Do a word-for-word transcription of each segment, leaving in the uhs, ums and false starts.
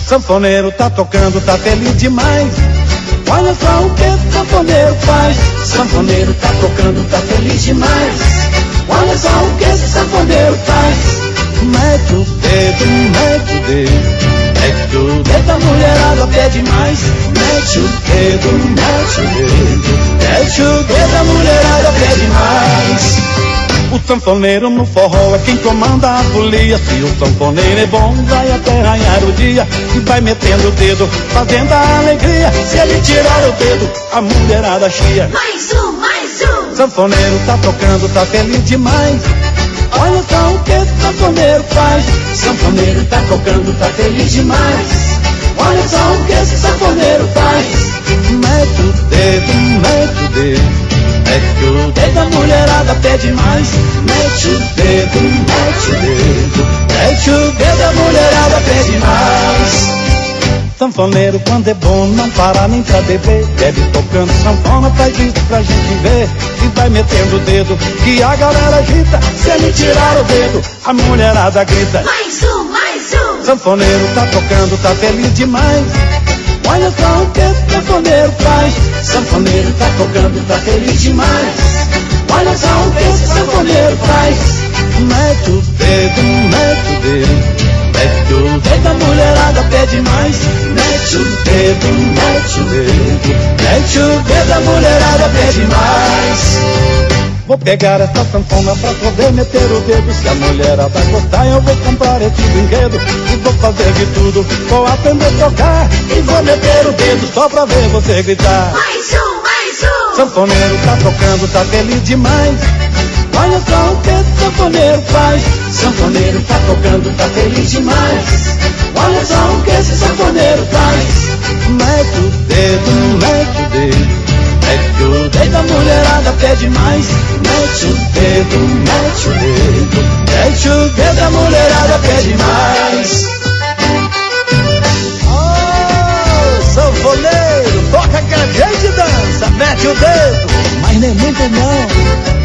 Sanfoneiro tá tocando, tá feliz demais. Olha só o que o sanfoneiro faz. Sanfoneiro tá tocando, tá feliz demais. Olha só o que esse sanfoneiro faz. Mete o dedo, mete o dedo, mete o dedo, a mulherada pede mais. Mete o dedo, mete o dedo, mete o dedo, a mulherada pede mais. O sanfoneiro no forró é quem comanda a folia. Se o sanfoneiro é bom, vai até arranhar o dia. E vai metendo o dedo, fazendo a alegria. Se ele tirar o dedo, a mulherada chia. Mais um, mais um. Sanfoneiro tá tocando, tá feliz demais. Olha só o que o sanfoneiro faz. Sanfoneiro tá tocando, tá feliz demais. Olha só o que esse sanfoneiro faz. Mete o dedo, mete o dedo, mete o dedo, a mulherada pede mais. Mete o dedo, mete o dedo, mete o dedo, a mulherada pede mais. Sanfoneiro quando é bom não para nem pra beber. Bebe tocando sanfona, faz isso pra gente ver. E vai metendo o dedo que a galera agita. Se ele tirar o dedo, a mulherada grita. Mais um, mais um. Sanfoneiro tá tocando, tá feliz demais. Olha só o que o sanfoneiro faz. Sanfoneiro tá tocando, tá feliz demais. Olha só o que esse sanfoneiro faz. Mete o dedo, mete o dedo, mete o dedo, a mulherada pede mais. Mete o dedo, mete o dedo, mete o dedo, a mulherada pede mais. Vou pegar essa sanfona pra poder meter o dedo. Se a mulherada gostar, eu vou comprar esse brinquedo. E vou fazer de tudo, vou aprender a tocar. E vou meter o dedo só pra ver você gritar. Mais um, mais um. Sanfoneiro tá tocando, tá feliz demais. Olha só o que o sanfoneiro faz. Sanfoneiro tá tocando, tá feliz demais. Olha só o que esse sanfoneiro faz. Mete o dedo, mete o dedo, mete o dedo, a mulherada pede mais. Mete o dedo, mete o dedo, mete o dedo, a mulherada pede mais. Oh, sanfoneiro, toca que a gente dança. Mete o dedo, mas nem muito não.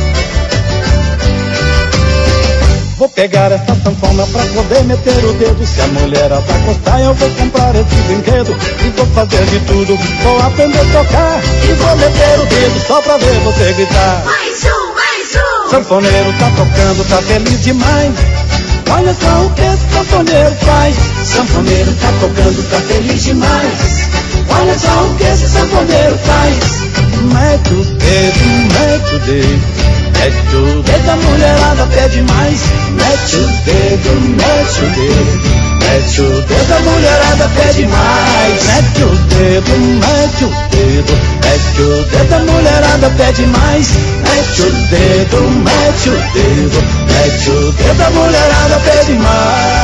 Vou pegar essa sanfona pra poder meter o dedo. Se a mulherada gostar, eu vou comprar esse brinquedo. E vou fazer de tudo, vou aprender a tocar. E vou meter o dedo só pra ver você gritar. Mais um, mais um. Sanfoneiro tá tocando, tá feliz demais. Olha só o que esse sanfoneiro faz. Sanfoneiro tá tocando, tá feliz demais. Olha só o que esse sanfoneiro faz. Mete o dedo, mete o dedo, mete o dedo, a mulherada pede mais. Mete o dedo, mete o dedo, mete o dedo, a mulherada pede mais. Mete o dedo, mete o dedo, mete o dedo, a mulherada pede mais. Mete o dedo, mete o dedo, mete o dedo, a mulherada pede mais.